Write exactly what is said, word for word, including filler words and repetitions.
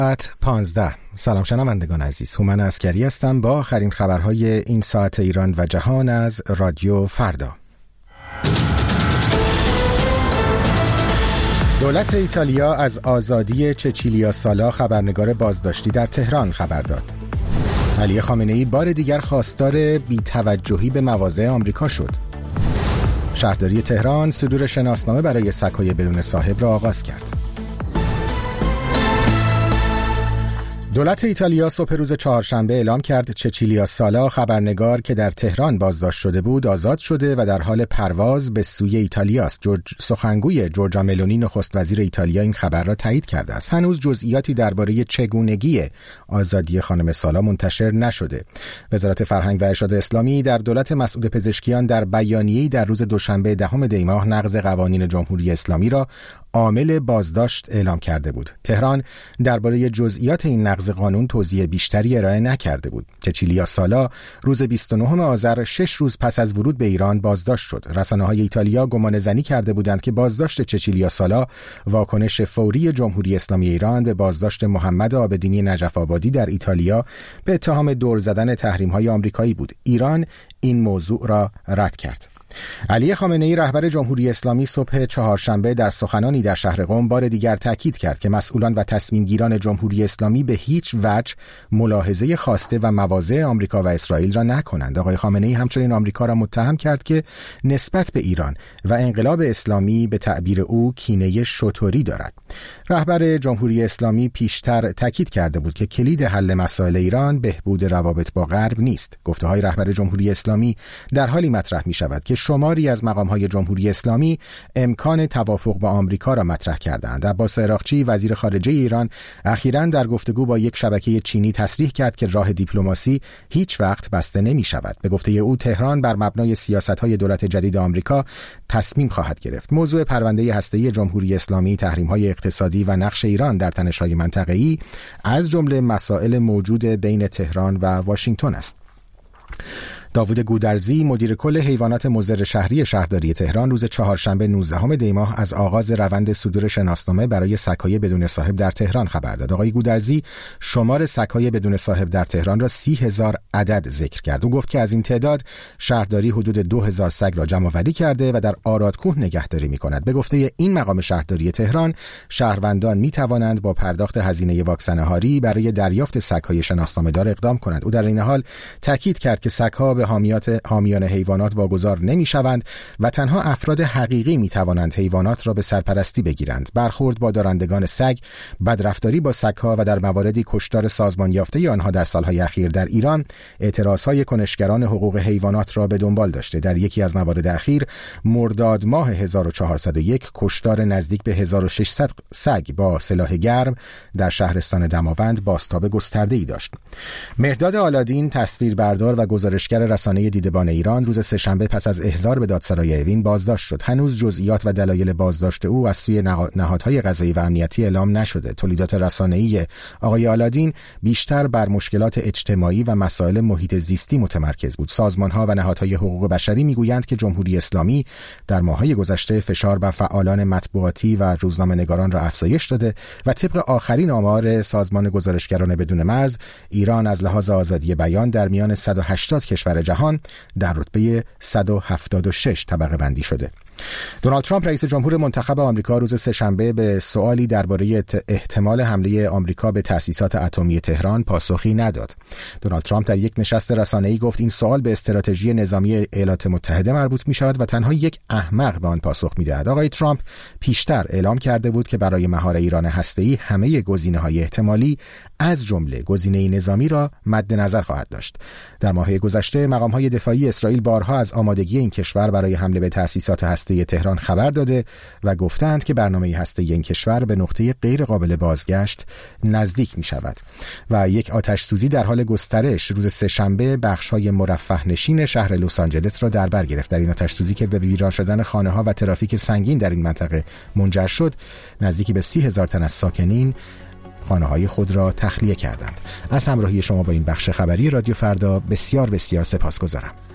ساعت پانزده. سلام شنوندگان عزیز، هومن عسکری هستم با آخرین خبرهای این ساعت ایران و جهان از رادیو فردا. دولت ایتالیا از آزادی چچیلیا سالا، خبرنگار بازداشتی در تهران، خبر داد. علی خامنه‌ای بار دیگر خواستار بی‌توجهی به مواضع آمریکا شد. شهرداری تهران صدور شناسنامه برای سگ‌های بدون صاحب را آغاز کرد. دولت ایتالیا صبح روز چهارشنبه اعلام کرد چچیلیا سالا، خبرنگار که در تهران بازداشت شده بود، آزاد شده و در حال پرواز به سوی ایتالیا است. جورج سخنگوی جورجا ملونی، نخست وزیر ایتالیا، این خبر را تایید کرده است. هنوز جزئیاتی درباره چگونگی آزادی خانم سالا منتشر نشده. وزارت فرهنگ و ارشاد اسلامی در دولت مسعود پزشکیان در بیانیه‌ای در روز دوشنبه دهم دی ماه نقض قوانین جمهوری اسلامی را عامل بازداشت اعلام کرده بود. تهران درباره جزئیات این نقض قانون توضیح بیشتری ارائه نکرده بود. چچیلیا سالا روز بیست و نهم آذر، شش روز پس از ورود به ایران، بازداشت شد. رسانه‌های ایتالیا گمان زنی کرده بودند که بازداشت چچیلیا سالا واکنش فوری جمهوری اسلامی ایران به بازداشت محمد عابدینی نجف آبادی در ایتالیا به اتهام دور زدن تحریم‌های آمریکایی بود. ایران این موضوع را رد کرد. علی خامنه‌ای، رهبر جمهوری اسلامی، صبح چهارشنبه در سخنانی در شهر قم بار دیگر تاکید کرد که مسئولان و تصمیم گیران جمهوری اسلامی به هیچ وجه ملاحظه خواسته و مواضع آمریکا و اسرائیل را نکنند. آقای خامنه‌ای همچنین آمریکا را متهم کرد که نسبت به ایران و انقلاب اسلامی به تعبیر او کینه شتوری دارد. رهبر جمهوری اسلامی پیشتر تاکید کرده بود که کلید حل مسائل ایران بهبود روابط با غرب نیست. گفته‌های رهبر جمهوری اسلامی در حالی مطرح می‌شود که شماری از مقام‌های جمهوری اسلامی امکان توافق با آمریکا را مطرح کردند. عباس عراقچی، وزیر خارجه ایران، اخیراً در گفتگو با یک شبکه چینی تصریح کرد که راه دیپلماسی هیچ وقت بسته نمی‌شود. به گفته او، تهران بر مبنای سیاست‌های دولت جدید آمریکا تصمیم خواهد گرفت. موضوع پرونده هسته‌ای جمهوری اسلامی، تحریم‌های اقتصادی و نقش ایران در تنش‌های منطقه‌ای از جمله مسائل موجود بین تهران و واشنگتن است. داوود گودرزی، مدیر کل حیوانات مضر شهری شهرداری تهران، روز چهارشنبه نوزدهم دی ماه از آغاز روند صدور شناسنامه برای سگ‌های بدون صاحب در تهران خبر داد. آقای گودرزی شمار سگ‌های بدون صاحب در تهران را سی هزار عدد ذکر کرد. او گفت که از این تعداد شهرداری حدود دو هزار سگ را جمع‌آوری کرده و در آرادکوه نگهداری می‌کند. به گفته این مقام شهرداری تهران، شهروندان می‌توانند با پرداخت هزینه واکسنه‌هاری برای دریافت سگ‌های شناسنامه‌دار اقدام کنند. او در این حال تاکید کرد که سگ‌ها به حامیات حامیان حیوانات واگذار نمی‌شوند و تنها افراد حقیقی می‌توانند حیوانات را به سرپرستی بگیرند. برخورد با دارندگان سگ، بدرفتاری با سگ‌ها و در مواردی کشتار سازمان یافته آنها در سال‌های اخیر در ایران، اعتراض‌های کنشگران حقوق حیوانات را به دنبال داشته. در یکی از موارد اخیر، مرداد ماه هزار و چهارصد و یک، کشتار نزدیک به هزار و ششصد سگ با سلاح گرم در شهرستان دماوند بازتاب گسترده‌ای داشت. مهرداد آلادین، تصویربردار و گزارشگر رسانه دیدبان ایران، روز سه‌شنبه پس از احضار به دادسرای اوین بازداشت شد. هنوز جزئیات و دلایل بازداشت او از سوی نهادهای قضایی و امنیتی اعلام نشده. تولیدات رسانه‌ای آقای آلادین بیشتر بر مشکلات اجتماعی و مسائل محیط زیستی متمرکز بود. سازمان‌ها و نهادهای حقوق بشری میگویند که جمهوری اسلامی در ماه‌های گذشته فشار بر فعالان مطبوعاتی و روزنامه‌نگاران را افزایش داده و طبق آخرین آمار سازمان گزارشگران بدون مرز، ایران از لحاظ آزادی بیان در میان صد و هشتاد کشور جهان در رتبه صد و هفتاد و شش طبقه بندی شده. دونالد ترامپ، رئیس جمهور منتخب آمریکا، روز سه‌شنبه به سوالی درباره احتمال حمله آمریکا به تأسیسات اتمی تهران پاسخی نداد. دونالد ترامپ در یک نشست رسانه‌ای گفت این سوال به استراتژی نظامی ایالات متحده مربوط می‌شود و تنها یک احمق به آن پاسخ می‌دهد. آقای ترامپ پیشتر اعلام کرده بود که برای مهار ایران هسته‌ای همه گزینه‌های احتمالی از جمله گزینه نظامی را مد نظر خواهد داشت. در ماه‌های گذشته مقام‌های دفاعی اسرائیل بارها از آمادگی این کشور برای حمله به تأسیسات هسته‌ای تهران خبر داده و گفتند که برنامه هسته‌ای این کشور به نقطه غیر قابل بازگشت نزدیک می‌شود و یک آتش سوزی در حال گسترش روز سه‌شنبه بخش‌های مرفه نشین شهر لس آنجلس را در بر گرفت. در این آتش سوزی که به ویران شدن خانه‌ها و ترافیک سنگین در این منطقه منجر شد، نزدیک به سی هزار تن از ساکنین خانه‌های خود را تخلیه کردند. از همراهی شما با این بخش خبری رادیو فردا بسیار بسیار سپاسگزارم.